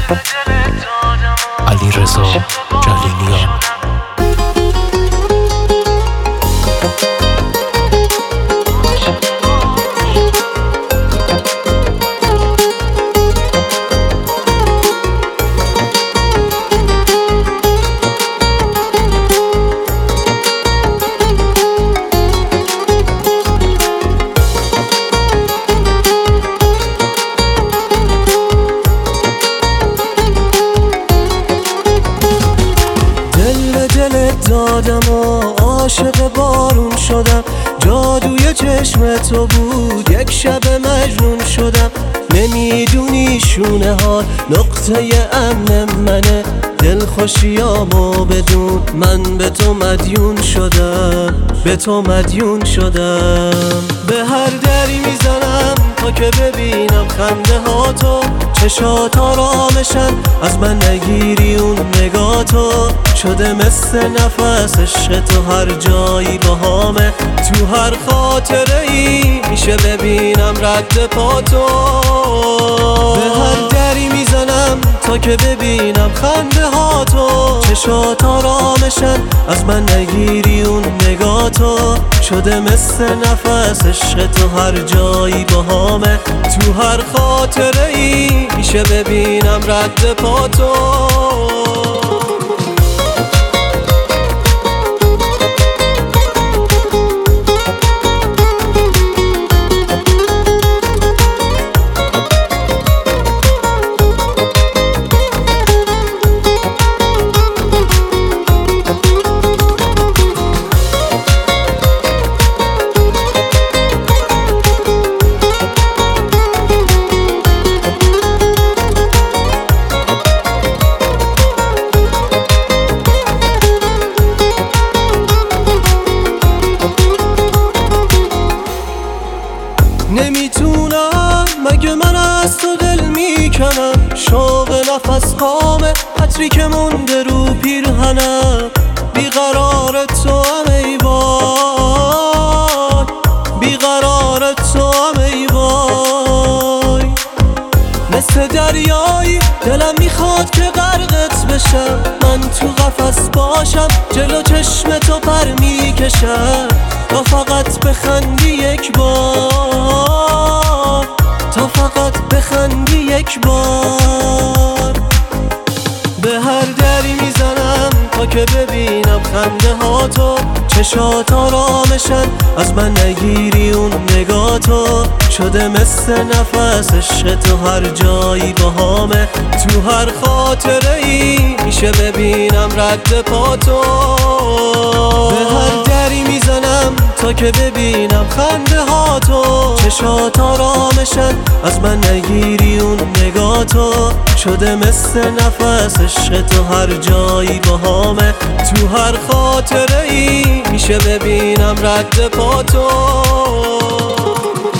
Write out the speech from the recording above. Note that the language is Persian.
علیرضا جلیلیان. دادم و عاشق بارون شدم، جادوی چشم تو بود یک شب مجنون شدم. نمیدونی شونه ها نقطه امن منه، دلخوشیامو بدون من به تو مدیون شدم، به تو مدیون شدم. به هر دری میزنم تا که ببینم خنده ها تو، چشات آرامشن از من نگیری اون نگاه تو. شده مثل نفس عشق تو هر جایی باهامه، تو هر خاطره ای میشه ببینم رد پا تو. به هر دری میزنم تا که ببینم خنده ها تو، چشات آرامشن از من نگیری اون نگاه تو. شده مثل نفس عشق تو هر جایی باهامه، تو هر خاطره ای میشه ببینم رد پا تو. نمیتونم مگه من از تو دل میکنم، شوق نفس خامه عطری که مونده رو پیرهنم. بیقرار تو هم ای وای، بیقرار تو هم ای وای. مثل دریایی دلم میخواد که غرقت بشم، من تو قفس باشم جلو چشم تو پر میکشم. تا فقط بخندی یک بار، تا فقط بخندی یک بار. به هر دری میزنم تا که ببینم خنده ها تو، چشات آرامشن از من نگیری اون نگاه تو. شده مثل نفس عشق تو هر جایی باهامه، تو هر خاطره ای میشه ببینم رد پا تو. به هر دری میزنم تا که ببینم خنده ها تو، چشات آرامشن از من نگیری اون نگاه تو. شده مثل نفس عشق تو هر جایی باهامه، تو هر خاطره ای میشه ببینم رد پا تو.